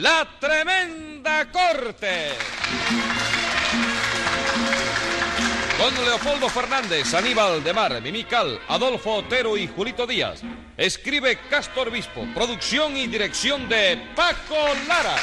La Tremenda Corte. Con Leopoldo Fernández, Aníbal de Mar, Mimical, Adolfo Otero y Julito Díaz. Escribe Castor Bispo. Producción y dirección de Paco Lara.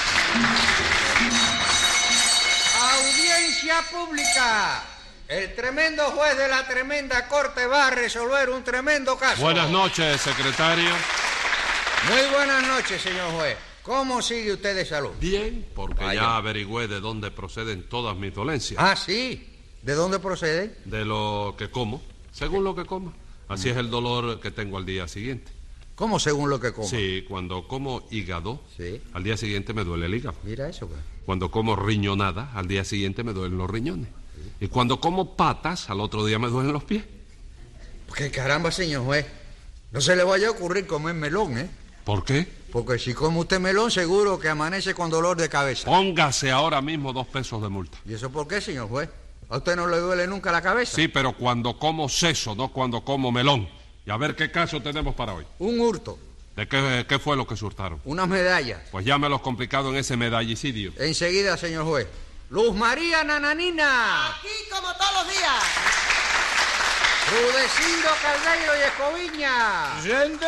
Audiencia pública. El tremendo juez de la Tremenda Corte va a resolver un tremendo caso. Buenas noches, secretario. Muy buenas noches, señor juez. ¿Cómo sigue usted de salud? Bien, porque Vaya. ya averigüé de dónde proceden todas mis dolencias. Ah, sí. ¿De dónde procede? De lo que como, según lo que coma. Así es el dolor que tengo al día siguiente. ¿Cómo según lo que coma? Sí, cuando como hígado, Sí. al día siguiente me duele el hígado. Mira eso, pues. Cuando como riñonada, al día siguiente me duelen los riñones. Y cuando como patas, al otro día me duelen los pies. ¿Qué caramba, señor juez? No se le vaya a ocurrir comer melón, ¿eh? ¿Por qué? Porque si come usted melón, seguro que amanece con dolor de cabeza. Póngase ahora mismo 2 pesos de multa. ¿Y eso por qué, señor juez? ¿A usted no le duele nunca la cabeza? Sí, pero cuando como seso, no cuando como melón. Y a ver qué caso tenemos para hoy. Un hurto, ¿De qué fue lo que surtaron? unas medallas. Pues llámelos complicado en ese medallicidio. Enseguida, señor juez. Luz María Nananina. Aquí como todos los días. Rudecindo Caldeiro y Escoviña. ¡Gente!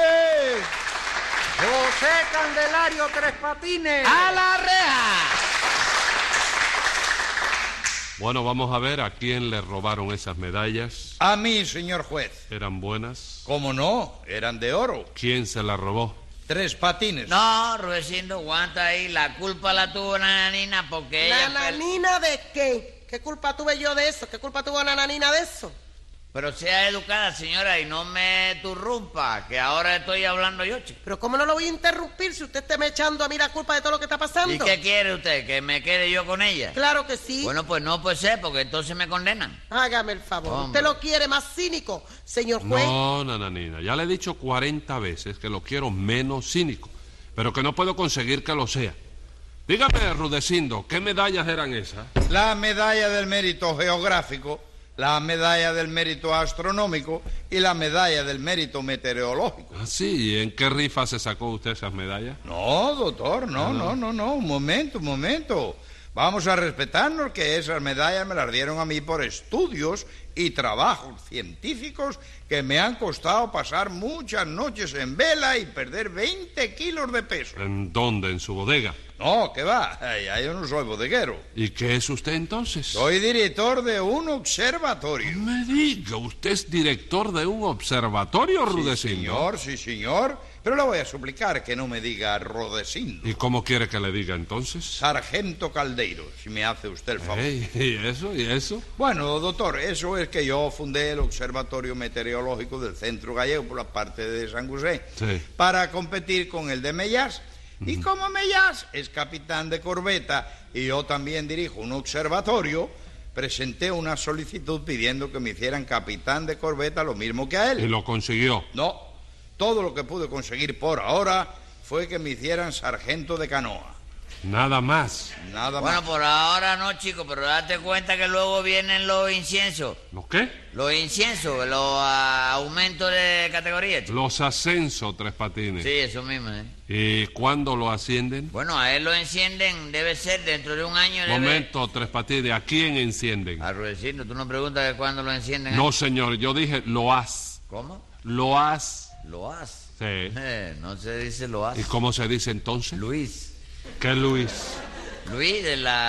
José Candelario Tres Patines. ¡A la reja! Bueno, vamos a ver a quién le robaron esas medallas. A mí, señor juez. ¿Eran buenas? ¿Cómo no? Eran de oro. ¿Quién se las robó? Tres Patines. No, Rudecindo, aguanta ahí. La culpa la tuvo Nananina porque ella... ¿Nananina de qué? ¿Qué culpa tuve yo de eso? ¿Qué culpa tuvo Nananina de eso? Pero sea educada, señora, y no me turrumpa, que ahora estoy hablando yo, chico. Pero ¿cómo no lo voy a interrumpir si usted está me echando a mí la culpa de todo lo que está pasando? ¿Y qué quiere usted? ¿Que me quede yo con ella? Claro que sí. Bueno, pues no puede ser, porque entonces me condenan. Hágame el favor. Hombre. ¿Usted lo quiere más cínico, señor juez? No, nananina, ya le he dicho 40 veces que lo quiero menos cínico, pero que no puedo conseguir que lo sea. Dígame, Rudecindo, ¿qué medallas eran esas? La medalla del mérito geográfico, la medalla del mérito astronómico y la medalla del mérito meteorológico. Ah, sí, ¿y en qué rifa se sacó usted esas medallas? No, doctor, no. Un momento. Vamos a respetarnos que esas medallas me las dieron a mí por estudios y trabajos científicos que me han costado pasar muchas noches en vela y perder 20 kilos de peso. ¿En dónde? ¿En su bodega? No, ¿qué va? Ya yo no soy bodeguero. ¿Y qué es usted entonces? Soy director de un observatorio. No me diga, ¿usted es director de un observatorio, Rudecindo? Sí, señor. Pero le voy a suplicar que no me diga Rodecindo. ¿Y cómo quiere que le diga entonces? Sargento Caldeiro, si me hace usted el favor. Ey, ¿y eso? ¿Y eso? Bueno, doctor, eso es que yo fundé el Observatorio Meteorológico del Centro Gallego por la parte de San José Sí. para competir con el de Mellás. Y como Mellás es capitán de corbeta y yo también dirijo un observatorio, presenté una solicitud pidiendo que me hicieran capitán de corbeta lo mismo que a ¿Y él. lo consiguió? No, todo lo que pude conseguir por ahora fue que me hicieran sargento de canoa. Nada más. Nada Bueno, más. por ahora no, chico, pero date cuenta que luego vienen los inciensos. ¿Lo qué? Los inciensos, los aumentos de categoría, chico. Los ascensos, Tres Patines. Sí, eso mismo, ¿eh? ¿Y cuándo lo ascienden? Bueno, a él lo encienden, debe ser dentro de un año. Momento, Tres Patines, ¿a quién encienden? A Rudecindo, tú no preguntas que cuándo lo encienden. No, señor, yo dije lo has. ¿Cómo? Lo has. Lo has. Sí. No se dice lo has. ¿Y cómo se dice entonces? Luis. ¿Qué Luis? Luis,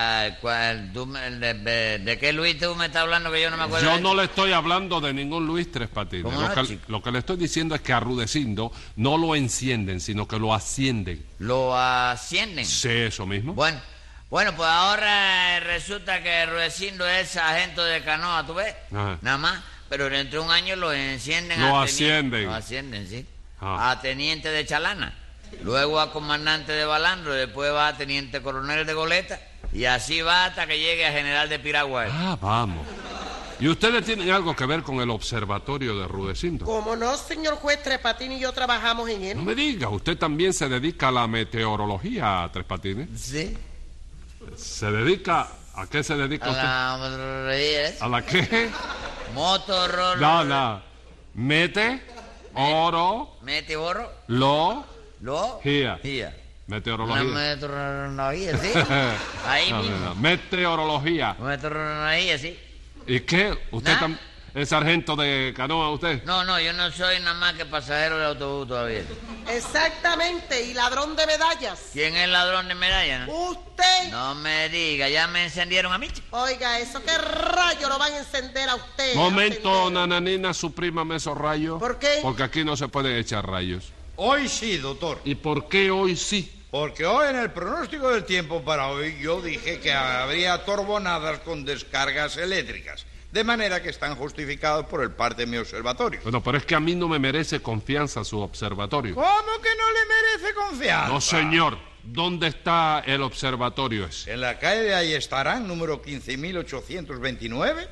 ¿de qué Luis tú me estás hablando que yo no me acuerdo? Yo de no eso? le estoy hablando de ningún Luis Tres Patines. ¿Cómo no, Lo que, chico? lo que le estoy diciendo es que a Rudecindo no lo encienden, sino que lo ascienden. Lo ascienden. Sí, eso mismo. Bueno, pues ahora resulta que Rudecindo es sargento de canoa, ¿tú ves? Ajá. Nada más, pero dentro de un año lo encienden Lo a ascienden. Lo ascienden, sí. Ah. A teniente de chalana. Luego a comandante de balandro, después va a teniente coronel de goleta y así va hasta que llegue a general de piragua. Ah, vamos. ¿Y ustedes tienen algo que ver con el observatorio de Rudecindo? Como no, señor juez, Tres Patines y yo trabajamos en No él. me diga, ¿usted también se dedica a la meteorología, Tres Patines? Sí. ¿Se dedica? ¿A qué se dedica A usted? la motorología, ¿A la qué? motorología. No. Mete, oro, Mete borro. lo, Lo. Gia. Gia. Meteorología. Una meteorología, sí. Ahí No, mismo. no, meteorología. Meteorología, sí. ¿Y qué? ¿Usted ¿Nada? es sargento de canoa, usted? No, yo no soy nada más que pasajero de autobús todavía. Exactamente, y ladrón de medallas. ¿Quién es el ladrón de medallas? No? Usted. No me diga, ya me encendieron a mí, chico. Oiga, ¿eso qué rayo lo van a encender a usted? Momento, Encender. nananina, suprímame esos rayos. ¿Por qué? Porque aquí no se pueden echar rayos. Hoy sí, doctor. ¿Y por qué hoy sí? Porque hoy en el pronóstico del tiempo para hoy yo dije que habría torbonadas con descargas eléctricas. De manera que están justificados por el parte de mi observatorio. Bueno, pero es que a mí no me merece confianza su observatorio. ¿Cómo que no le merece confianza? No, señor. ¿Dónde está el observatorio ese? En la calle de Ayestarán, número 15.829,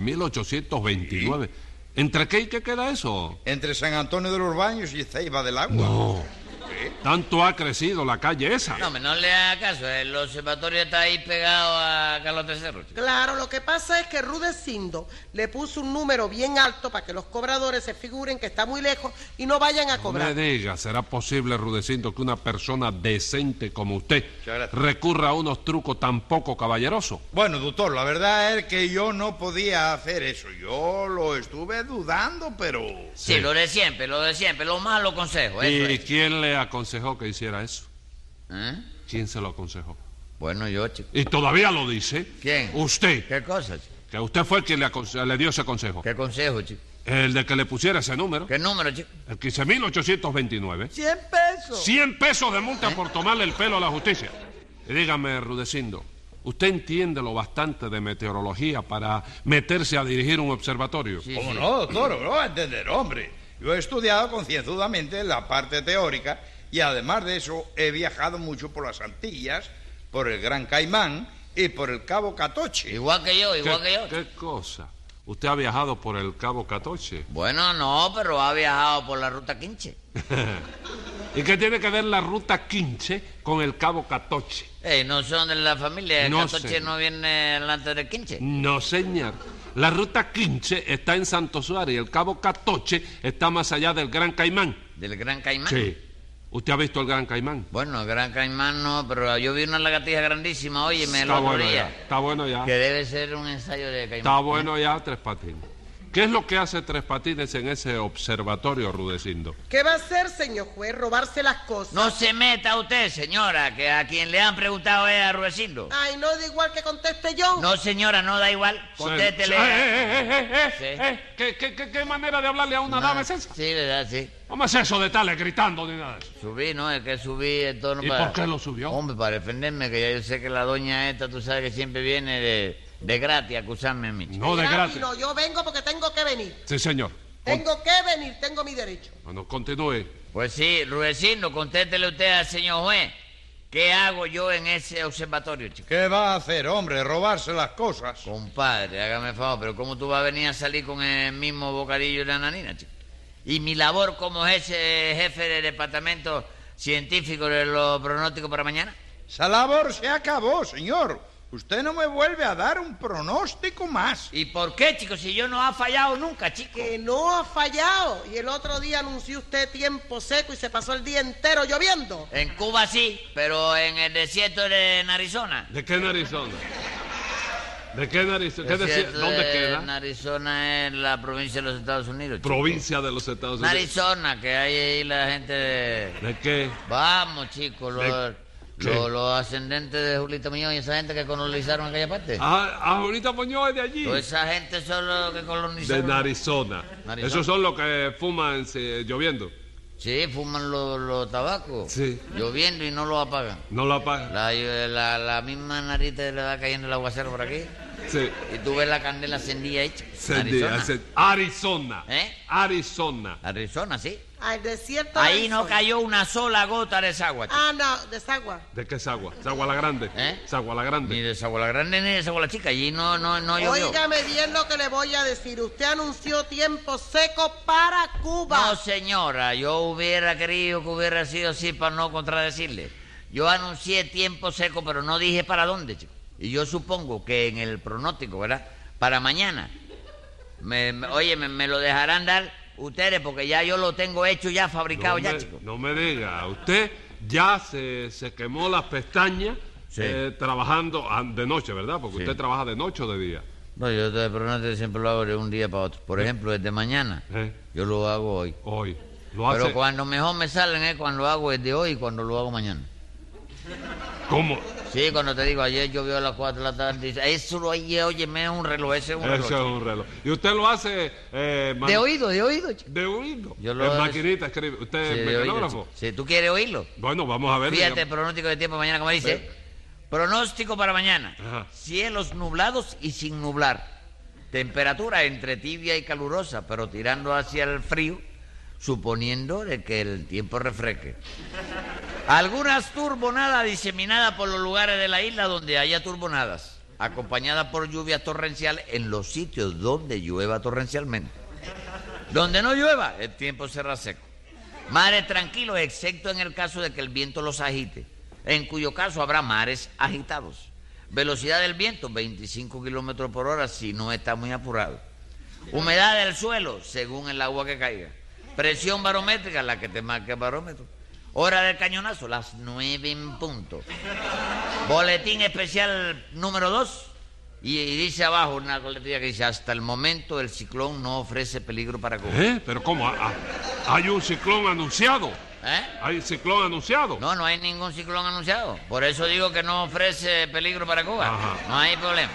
15.829. ¿Entre qué y qué queda eso? entre San Antonio de los Baños y Ceiba del Agua. No. Tanto ha crecido la calle esa. No, no le haga caso, el observatorio está ahí pegado a Carlos III, chico. Claro, lo que pasa es que Rudecindo le puso un número bien alto para que los cobradores se figuren que está muy lejos y no vayan a No cobrar. me diga, ¿será posible, Rudecindo, que una persona decente como usted Muchas gracias. recurra a unos trucos tan poco caballerosos? Bueno, doctor, la verdad es que yo no podía hacer eso. Yo lo estuve dudando, pero... Sí, lo de siempre, lo malo consejo, eso ¿Y es. quién le aconsejó que hiciera eso? ¿Eh? ¿Quién se lo aconsejó? Bueno, yo, chico. Y todavía lo dice. ¿Quién? Usted. ¿Qué cosa, chico? Que usted fue quien le dio ese consejo. ¿Qué consejo, chico? El de que le pusiera ese número. ¿Qué número, chico? El 15.829. 100 pesos. 100 pesos de multa por tomarle el pelo a la justicia. Y dígame, Rudecindo, ¿usted entiende lo bastante de meteorología para meterse a dirigir un observatorio? Sí, ¿Cómo sí. no, doctor? No va a entender, hombre. Yo he estudiado concienzudamente la parte teórica y además de eso he viajado mucho por las Antillas, por el Gran Caimán y por el Cabo Catoche. Igual que yo, igual que yo. ¿Qué cosa? ¿Usted ha viajado por el Cabo Catoche? Bueno, no, pero ha viajado por la ruta 15. ¿Y qué tiene que ver la ruta 15 con el Cabo Catoche? No son de la familia, el No, Catoche señor. no viene delante del 15. No, señor. La ruta 15 está en Santo Suárez y el Cabo Catoche está más allá del Gran Caimán. ¿Del Gran Caimán? Sí. ¿Usted ha visto el Gran Caimán? Bueno, el Gran Caimán no, pero yo vi una lagartija grandísima, óyeme, el Está otro bueno día. ya. Está bueno ya. Que debe ser un ensayo de Caimán. Está bueno ya, Tres Patines. ¿Qué es lo que hace Tres Patines en ese observatorio, Rudecindo? ¿Qué va a hacer, señor juez? Robarse las cosas. No se meta usted, señora, que a quien le han preguntado es a Rudecindo. Ay, no da igual que conteste yo. No, señora, no da igual. Contéstele. Sí. ¿Qué manera de hablarle a una dama es esa? Sí, verdad, sí. ¿Cómo es eso de estarle gritando ni nada de eso? Subí, ¿no? Es que subí el tono ¿Y para... por qué lo subió? Hombre, para defenderme, que ya yo sé que la doña esta, tú sabes que siempre viene de gratis a acusarme a mí. chico. No de Gratis gratis. no, yo vengo porque tengo que venir. Sí, señor. Tengo que venir, tengo mi derecho. Bueno, continúe. Pues sí, Rudecindo, contéstele usted al señor juez. ¿Qué hago yo en ese observatorio, chico? ¿Qué va a hacer, hombre? ¿Robarse las cosas? Compadre, hágame favor, pero ¿cómo tú vas a venir a salir con el mismo bocadillo de la nanina, chico? Y mi labor como ese jefe de departamento científico de los pronósticos para mañana. Esa labor se acabó, señor. Usted no me vuelve a dar un pronóstico más. ¿Y por qué, chico? Si yo no ha fallado nunca, chico. Que no ha fallado. Y el otro día anunció usted tiempo seco y se pasó el día entero lloviendo. En Cuba sí, pero en el desierto de Arizona. ¿De qué Arizona? ¿De qué Arizona? ¿Qué Desierto ¿Dónde de queda? Arizona es la provincia de los Estados Unidos, chico. Provincia de los Estados Unidos. Arizona, que hay ahí la gente de... ¿De qué? Vamos, chicos, ¿Qué? los ascendentes de Julito Muñoz y esa gente que colonizaron aquella parte. Ahorita Muñoz es de allí. Toda esa gente son los que De colonizaron. Arizona. Arizona. Esos son los que fuman lloviendo. Sí, fuman los tabacos. Sí. Lloviendo y no lo apagan. No lo apagan. La misma nariz te le va cayendo el aguacero por aquí. Sí. Y tú ves la candela encendida ahí. Arizona. Arizona. ¿Eh? Arizona. Arizona, sí. Al desierto. Ahí del no sol. cayó una sola gota de desagua, chico. Ah, no, desagua. ¿De qué es agua? ¿Es agua la grande? ¿Eh? ¿Es agua la Ni grande? de desagua la grande ni de desagua la chica. Allí no llovió. Óigame bien lo que le voy a decir. Usted anunció tiempo seco para Cuba. No, señora, yo hubiera querido que hubiera sido así para no contradecirle. Yo anuncié tiempo seco, pero no dije para dónde, chico. Y yo supongo que en el pronóstico, ¿verdad? Para mañana. Oye, me lo dejarán dar ustedes, porque ya yo lo tengo hecho, ya fabricado, ya, chico. No me diga. Usted ya se quemó las pestañas Sí. trabajando de noche, ¿verdad? Porque Sí. usted trabaja de noche o de día. No, yo de pronóstico siempre lo hago de un día para otro. Por ejemplo, desde mañana, yo lo hago hoy. Hoy. Lo hace... Pero cuando mejor me salen es cuando lo hago desde hoy y cuando lo hago mañana. ¿Cómo? Sí, cuando te digo, ayer llovió a las 4 de la tarde, dice, eso lo oye, me es un reloj, ese es un reloj. Ese es un reloj. ¿Y usted lo hace... De oído, chico. De oído. Yo lo En hago- maquinita escribe. ¿Usted Sí, es de oído, mecanógrafo? chico. Sí, ¿tú quieres oírlo? Bueno, vamos a ver. Fíjate, digamos. pronóstico de tiempo mañana, como dice. Pronóstico para mañana. Ajá. Cielos nublados y sin nublar. Temperatura entre tibia y calurosa, pero tirando hacia el frío, suponiendo de que el tiempo refresque. Algunas turbonadas diseminadas por los lugares de la isla donde haya turbonadas, acompañadas por lluvias torrenciales en los sitios donde llueva torrencialmente. Donde no llueva, el tiempo será seco. Mares tranquilos, excepto en el caso de que el viento los agite, en cuyo caso habrá mares agitados. Velocidad del viento, 25 kilómetros por hora si no está muy apurado. Humedad del suelo, según el agua que caiga. Presión barométrica, la que te marque el barómetro. Hora del cañonazo, las 9 en punto. Boletín especial número 2. Y dice abajo una coletilla que dice, hasta el momento el ciclón no ofrece peligro para Cuba. ¿Pero cómo? ¿Hay un ciclón anunciado? ¿Eh? ¿Hay ciclón anunciado? No, no hay ningún ciclón anunciado. Por eso digo que no ofrece peligro para Cuba. Ajá. No hay problema.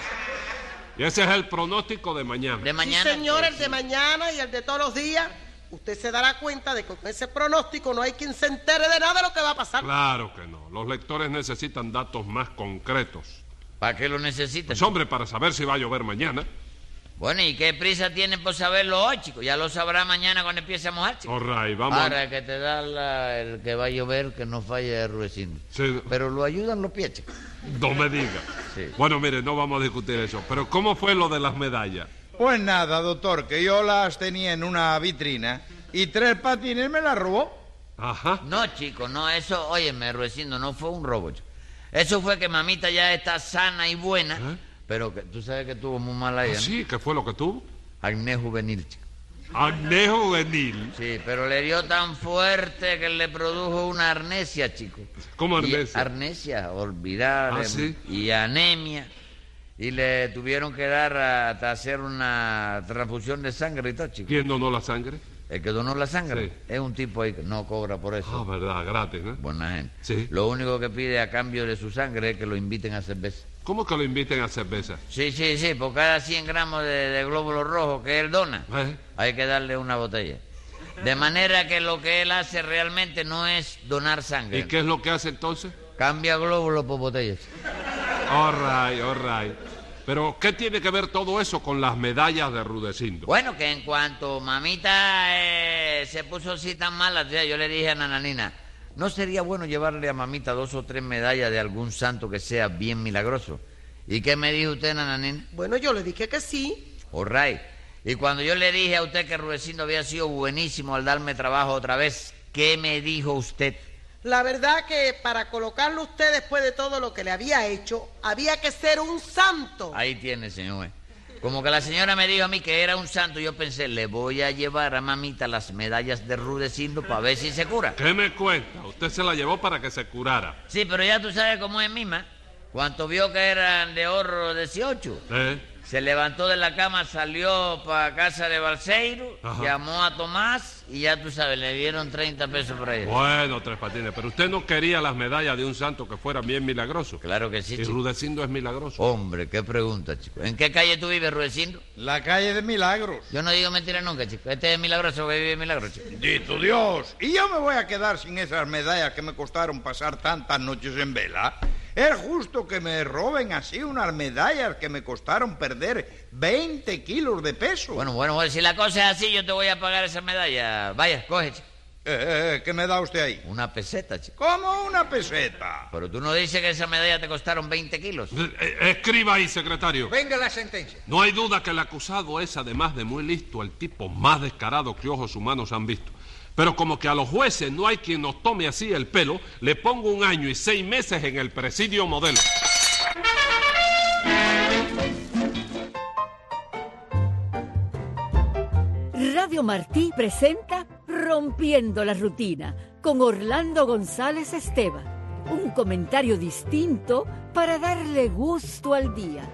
Y ese es el pronóstico de mañana. De mañana. Sí, señor, pues, el de mañana y el de todos los días. Usted se dará cuenta de que con ese pronóstico no hay quien se entere de nada de lo que va a pasar. Claro que no. Los lectores necesitan datos más concretos. ¿Para qué lo necesitan? Pues hombre, para saber si va a llover mañana. Bueno, ¿y qué prisa tienen por saberlo hoy, chico? Ya lo sabrá mañana cuando empiece a mojar, chico. All right, vamos. Ahora que te da el que va a llover, que no falle el Rudecindo. Sí. Pero lo ayudan los pies, chico. No me diga. Sí. Bueno, mire, no vamos a discutir eso. Pero ¿cómo fue lo de las medallas? Pues nada, doctor, que yo las tenía en una vitrina y Tres Patines me las robó. Ajá. No, chico, no, eso, óyeme, Rudecindo, no fue un robo, chico. Eso fue que mamita ya está sana y buena, pero que tú sabes que tuvo muy mala ella, ¿no? Sí, ¿qué fue lo que tuvo? Acné juvenil, chico. Acné juvenil. Sí, pero le dio tan fuerte que le produjo una arnesia, chico. ¿Cómo Y arnesia? arnesia, olvidar, Ah, ¿sí? y anemia. Y le tuvieron que dar hasta hacer una transfusión de sangre y todo, chico. ¿Quién donó la sangre? El que donó la sangre Sí. es un tipo ahí que no cobra por Ah, eso. verdad, gratis, ¿no? Buena gente. Sí. Lo único que pide a cambio de su sangre es que lo inviten a cerveza. ¿Cómo que lo inviten a cerveza? Sí, por cada 100 gramos de glóbulos rojos que él dona, ¿Eh? hay que darle una botella. De manera que lo que él hace realmente no es donar sangre. ¿Y qué es lo que hace entonces? Cambia glóbulos por botellas. All right. Pero, ¿qué tiene que ver todo eso con las medallas de Rudecindo? Bueno, que en cuanto mamita se puso así tan mala, tía, yo le dije a Nananina, ¿no sería bueno llevarle a mamita 2 o 3 medallas de algún santo que sea bien milagroso? ¿Y qué me dijo usted, Nananina? Bueno, yo le dije que sí. All right. Y cuando yo le dije a usted que Rudecindo había sido buenísimo al darme trabajo otra vez, ¿qué me dijo usted? La verdad que para colocarlo usted después de todo lo que le había hecho, había que ser un santo. Ahí tiene, señor. Como que la señora me dijo a mí que era un santo, yo pensé, le voy a llevar a mamita las medallas de Rudecindo para ver si se cura. ¿Qué me cuenta? Usted se la llevó para que se curara. Sí, pero ya tú sabes cómo es misma. Cuando vio que eran de oro 18, se levantó de la cama, salió para casa de Balseiro, Ajá. llamó a Tomás y ya tú sabes, le dieron 30 pesos por ahí. Bueno, Tres Patines, pero usted no quería las medallas de un santo que fuera bien milagroso. Claro que sí, Y chico. Rudecindo es milagroso. Hombre, qué pregunta, chico. ¿En qué calle tú vives, Rudecindo? La calle de Milagros. Yo no digo mentiras nunca, chico. Este es milagroso que vive milagro, chico. Bendito Dios. Y yo me voy a quedar sin esas medallas que me costaron pasar tantas noches en vela. Es justo que me roben así unas medallas que me costaron perder 20 kilos de peso. Bueno, si la cosa es así, yo te voy a pagar esa medalla. Vaya, coge, chico. ¿Qué me da usted ahí? Una peseta, chico. ¿Cómo una peseta? Pero tú no dices que esa medalla te costaron 20 kilos. Escriba ahí, secretario. Venga la sentencia. No hay duda que el acusado es, además de muy listo, el tipo más descarado que ojos humanos han visto. Pero como que a los jueces no hay quien nos tome así el pelo, le pongo 1 año y 6 meses en el presidio modelo. Radio Martí presenta Rompiendo la Rutina, con Orlando González Esteban. Un comentario distinto para darle gusto al día.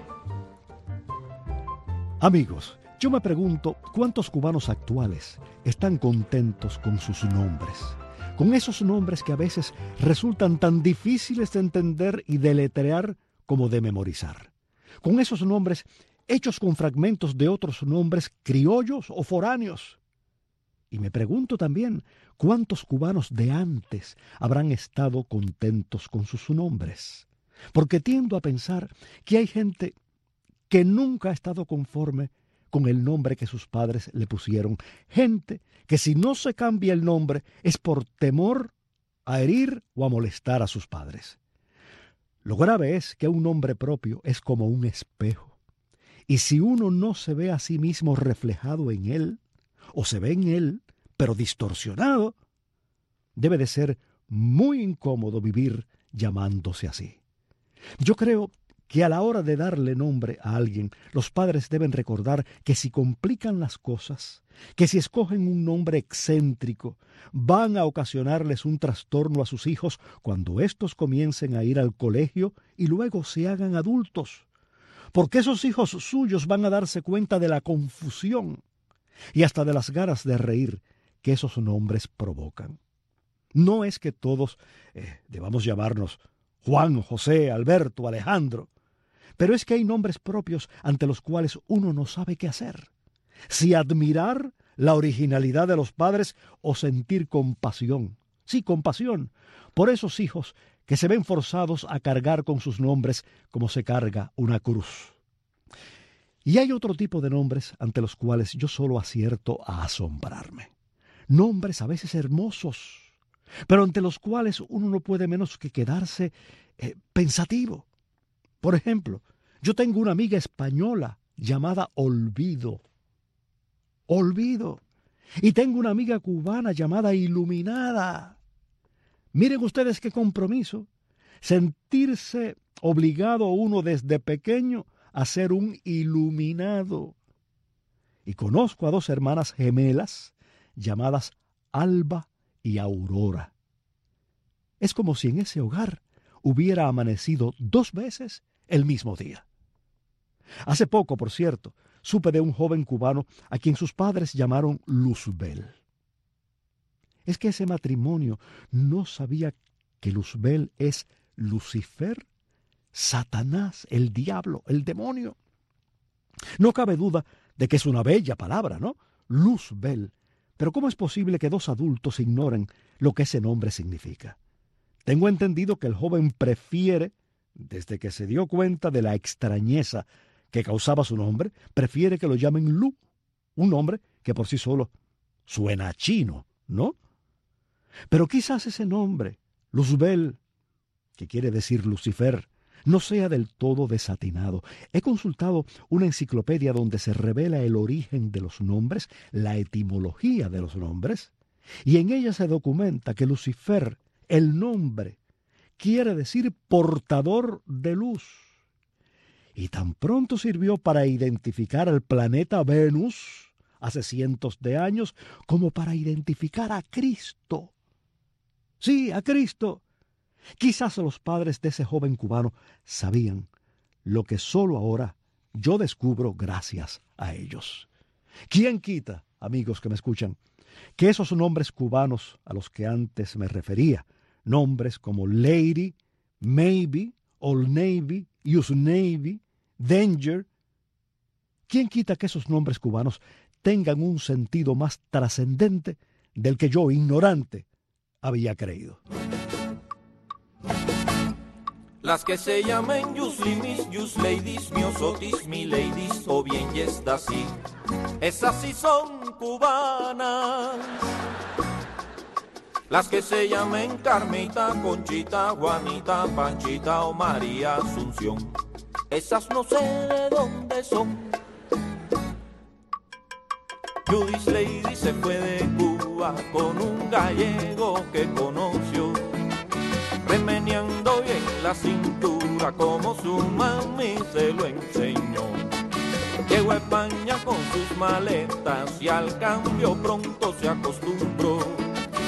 Amigos, yo me pregunto cuántos cubanos actuales están contentos con sus nombres. Con esos nombres que a veces resultan tan difíciles de entender y deletrear como de memorizar. Con esos nombres hechos con fragmentos de otros nombres criollos o foráneos. Y me pregunto también cuántos cubanos de antes habrán estado contentos con sus nombres. Porque tiendo a pensar que hay gente que nunca ha estado conforme con el nombre que sus padres le pusieron. Gente que si no se cambia el nombre es por temor a herir o a molestar a sus padres. Lo grave es que un nombre propio es como un espejo. Y si uno no se ve a sí mismo reflejado en él, o se ve en él, pero distorsionado, debe de ser muy incómodo vivir llamándose así. Yo creo que a la hora de darle nombre a alguien, los padres deben recordar que si complican las cosas, que si escogen un nombre excéntrico, van a ocasionarles un trastorno a sus hijos cuando éstos comiencen a ir al colegio y luego se hagan adultos. Porque esos hijos suyos van a darse cuenta de la confusión y hasta de las ganas de reír que esos nombres provocan. No es que todos debamos llamarnos Juan, José, Alberto, Alejandro, pero es que hay nombres propios ante los cuales uno no sabe qué hacer. Si admirar la originalidad de los padres o sentir compasión. Sí, compasión por esos hijos que se ven forzados a cargar con sus nombres como se carga una cruz. Y hay otro tipo de nombres ante los cuales yo solo acierto a asombrarme. Nombres a veces hermosos, pero ante los cuales uno no puede menos que quedarse pensativo. Por ejemplo, yo tengo una amiga española llamada Olvido. Olvido. Y tengo una amiga cubana llamada Iluminada. Miren ustedes qué compromiso. Sentirse obligado uno desde pequeño a ser un iluminado. Y conozco a dos hermanas gemelas llamadas Alba y Aurora. Es como si en ese hogar hubiera amanecido 2 veces el mismo día. Hace poco, por cierto, supe de un joven cubano a quien sus padres llamaron Luzbel. Es que ese matrimonio no sabía que Luzbel es Lucifer, Satanás, el diablo, el demonio. No cabe duda de que es una bella palabra, ¿no? Luzbel. Pero ¿cómo es posible que 2 adultos ignoren lo que ese nombre significa? Tengo entendido que el joven prefiere, desde que se dio cuenta de la extrañeza que causaba su nombre, prefiere que lo llamen Lu, un nombre que por sí solo suena chino, ¿no? Pero quizás ese nombre, Luzbel, que quiere decir Lucifer, no sea del todo desatinado. He consultado una enciclopedia donde se revela el origen de los nombres, la etimología de los nombres, y en ella se documenta que Lucifer, el nombre, quiere decir portador de luz. Y tan pronto sirvió para identificar al planeta Venus hace cientos de años como para identificar a Cristo. Sí, a Cristo. Quizás los padres de ese joven cubano sabían lo que solo ahora yo descubro gracias a ellos. ¿Quién quita, amigos que me escuchan, que esos nombres cubanos a los que antes me refería, nombres como Lady, Maybe, Old Navy, Use Navy, Danger, quién quita que esos nombres cubanos tengan un sentido más trascendente del que yo, ignorante, había creído? Las que se llamen Yuslimis, Yus Ladies, Miosotis, Mi Ladies o bien Yesdasi, esas sí son cubanas. Las que se llamen Carmita, Conchita, Juanita, Panchita o María Asunción, esas no sé de dónde son. Judith Lady se fue de Cuba con un gallego que conoció, remeneando bien la cintura como su mami se lo enseñó. Llegó a España con sus maletas y al cambio pronto se acostumbró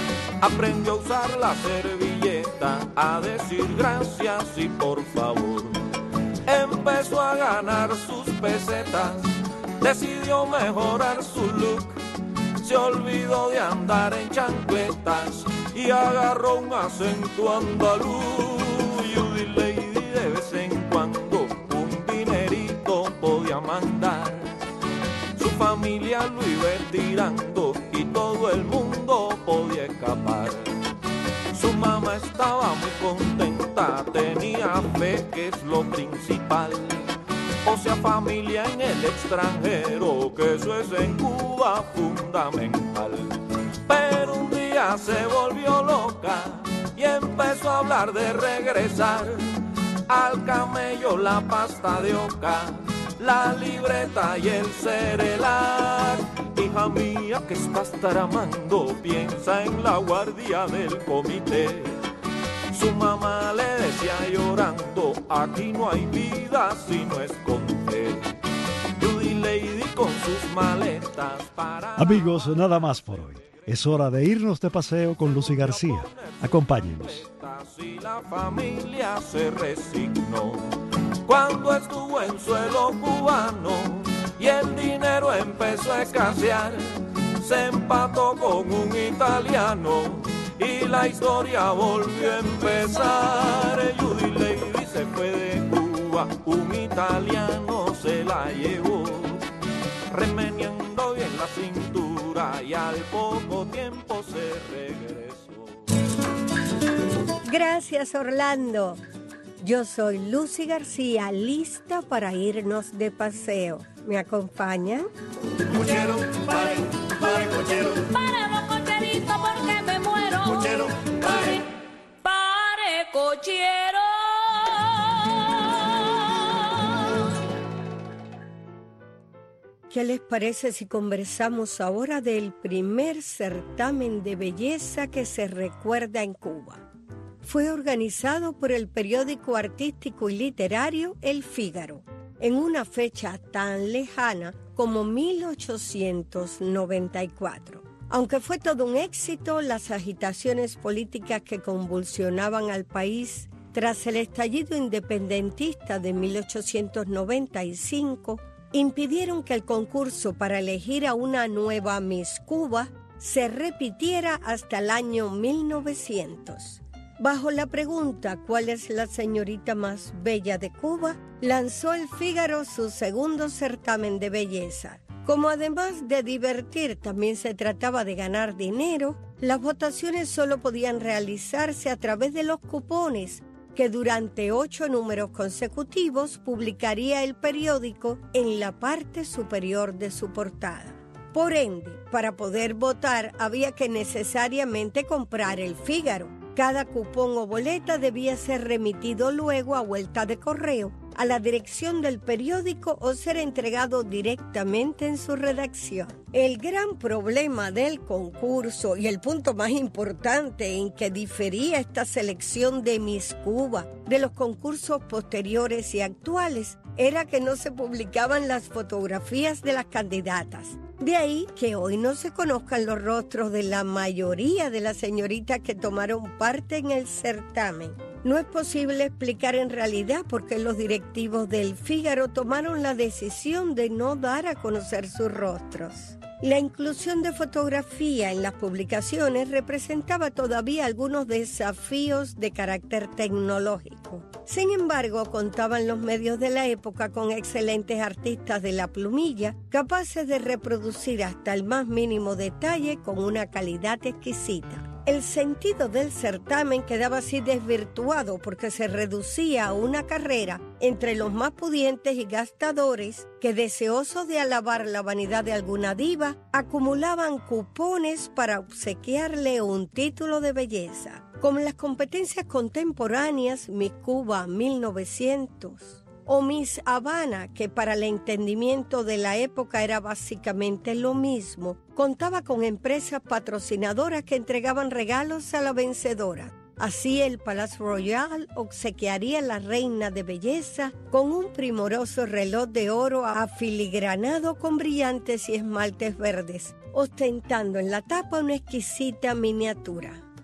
aprendió a usar la servilleta, a decir gracias y por favor. Empezó a ganar sus pesetas, decidió mejorar su look, se olvidó de andar en chancletas y agarró un acento andaluz. Judy Lady de vez en cuando un dinerito podía mandar, su familia lo iba estirando y todo el mundo podía escapar. Su mamá estaba muy contenta, tenía fe que es lo principal. O sea, familia en el extranjero, que eso es en Cuba fundamental. Pero un día se volvió loca y empezó a hablar de regresar. Al camello la pasta de oca, la libreta y el cerelac. Hija mía, que estás tramando, piensa en la guardia del comité. Su mamá le decía llorando, aquí no hay vida si no es con fe. Judy Lady con sus maletas para... Amigos, nada más por hoy. Es hora de irnos de paseo con Lucy García. Acompáñenos. Y la familia se resignó cuando estuvo en suelo cubano y el dinero empezó a escasear. Se empató con un italiano y la historia volvió a empezar. Judy Lady se fue de Cuba, un italiano se la llevó, remeneando bien la cintura y al poco tiempo se regresó. Gracias, Orlando. Yo soy Lucy García, lista para irnos de paseo. ¿Me acompañan? Cochero, pare, pare, cochero. Pare, los cocheritos, porque me muero. Cochero, pare. Pare, cochero. ¿Qué les parece si conversamos ahora del primer certamen de belleza que se recuerda en Cuba? Fue organizado por el periódico artístico y literario El Fígaro, en una fecha tan lejana como 1894. Aunque fue todo un éxito, las agitaciones políticas que convulsionaban al país tras el estallido independentista de 1895 impidieron que el concurso para elegir a una nueva Miss Cuba se repitiera hasta el año 1900. Bajo la pregunta ¿cuál es la señorita más bella de Cuba?, lanzó El Fígaro su segundo certamen de belleza. Como además de divertir también se trataba de ganar dinero, las votaciones solo podían realizarse a través de los cupones que durante 8 números consecutivos publicaría el periódico en la parte superior de su portada. Por ende, para poder votar había que necesariamente comprar El Fígaro. Cada cupón o boleta debía ser remitido luego a vuelta de correo a la dirección del periódico o ser entregado directamente en su redacción. El gran problema del concurso y el punto más importante en que difería esta selección de Miss Cuba de los concursos posteriores y actuales era que no se publicaban las fotografías de las candidatas. De ahí que hoy no se conozcan los rostros de la mayoría de las señoritas que tomaron parte en el certamen. No es posible explicar en realidad por qué los directivos del Fígaro tomaron la decisión de no dar a conocer sus rostros. La inclusión de fotografía en las publicaciones representaba todavía algunos desafíos de carácter tecnológico. Sin embargo, contaban los medios de la época con excelentes artistas de la plumilla, capaces de reproducir hasta el más mínimo detalle con una calidad exquisita. El sentido del certamen quedaba así desvirtuado porque se reducía a una carrera entre los más pudientes y gastadores que, deseosos de alabar la vanidad de alguna diva, acumulaban cupones para obsequiarle un título de belleza. Como en las competencias contemporáneas Miss Cuba 1900 o Miss Habana, que para el entendimiento de la época era básicamente lo mismo, contaba con empresas patrocinadoras que entregaban regalos a la vencedora. Así el Palace Royal obsequiaría a la reina de belleza con un primoroso reloj de oro afiligranado con brillantes y esmaltes verdes, ostentando en la tapa una exquisita miniatura.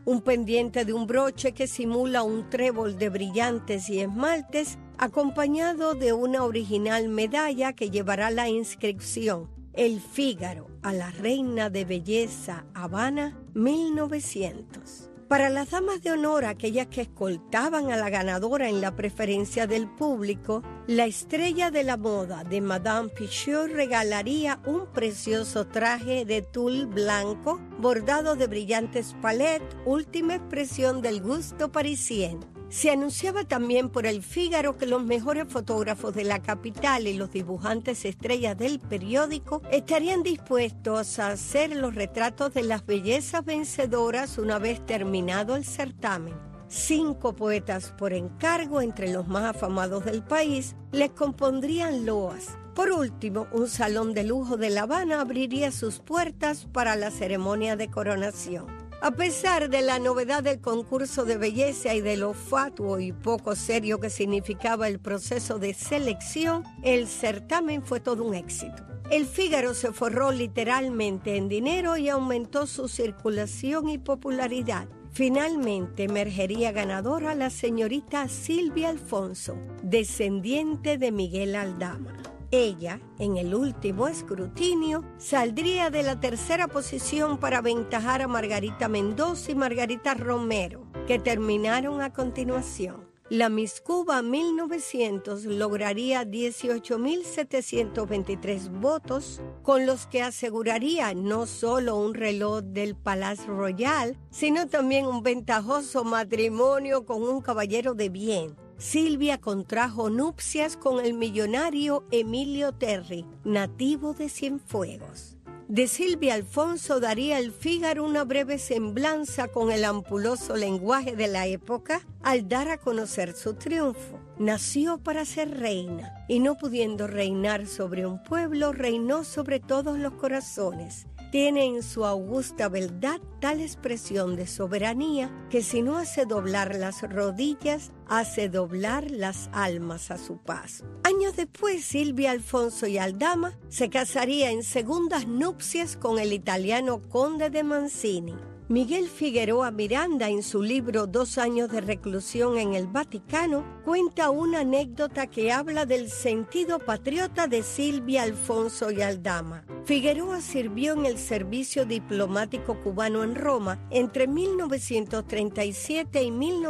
un pendiente de un broche que simula un trébol de brillantes y esmaltes, acompañado de una original medalla que llevará la inscripción El Fígaro a la reina de belleza Habana 1900. Para las damas de honor, aquellas que escoltaban a la ganadora en la preferencia del público, la estrella de la moda de Madame Pichot regalaría un precioso traje de tul blanco bordado de brillantes palettes, última expresión del gusto parisien. Se anunciaba también por El Fígaro que los mejores fotógrafos de la capital y los dibujantes estrellas del periódico estarían dispuestos a hacer los retratos de las bellezas vencedoras una vez terminado el certamen. 5 poetas por encargo, entre los más afamados del país, les compondrían loas. Por último, un salón de lujo de La Habana abriría sus puertas para la ceremonia de coronación. A pesar de la novedad del concurso de belleza y de lo fatuo y poco serio que significaba el proceso de selección, el certamen fue todo un éxito. El Fígaro se forró literalmente en dinero y aumentó su circulación y popularidad. Finalmente emergería ganadora la señorita Silvia Alfonso, descendiente de Miguel Aldama. Ella, en el último escrutinio, saldría de la tercera posición para aventajar a Margarita Mendoza y Margarita Romero, que terminaron a continuación. La Miss Cuba 1900 lograría 18.723 votos, con los que aseguraría no solo un reloj del Palais Royal, sino también un ventajoso matrimonio con un caballero de bien. Silvia contrajo nupcias con el millonario Emilio Terry, nativo de Cienfuegos. De Silvia Alfonso daría El Fígaro una breve semblanza con el ampuloso lenguaje de la época al dar a conocer su triunfo. Nació para ser reina y no pudiendo reinar sobre un pueblo, reinó sobre todos los corazones. Tiene en su augusta beldad tal expresión de soberanía que si no hace doblar las rodillas, hace doblar las almas a su paso. Años después, Silvia Alfonso y Aldama se casaría en segundas nupcias con el italiano conde de Mancini. Miguel Figueroa Miranda, en su libro 2 años de reclusión en el Vaticano, cuenta una anécdota que habla del sentido patriota de Silvia Alfonso y Aldama. Figueroa sirvió en el servicio diplomático cubano en Roma entre 1937 y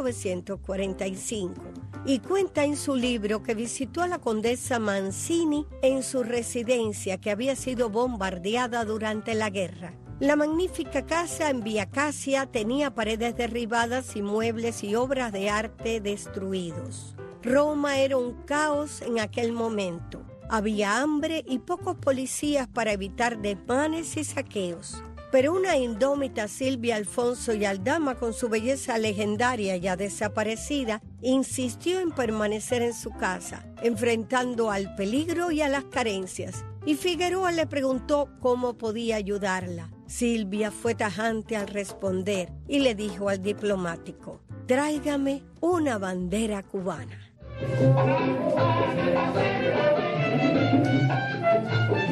1945 y cuenta en su libro que visitó a la condesa Mancini en su residencia que había sido bombardeada durante la guerra. La magnífica casa en Vía Casia tenía paredes derribadas y muebles y obras de arte destruidos. Roma era un caos en aquel momento. Había hambre y pocos policías para evitar desmanes y saqueos. Pero una indómita Silvia Alfonso y Aldama, con su belleza legendaria ya desaparecida, insistió en permanecer en su casa, enfrentando al peligro y a las carencias. Y Figueroa le preguntó cómo podía ayudarla. Silvia fue tajante al responder y le dijo al diplomático: tráigame una bandera cubana.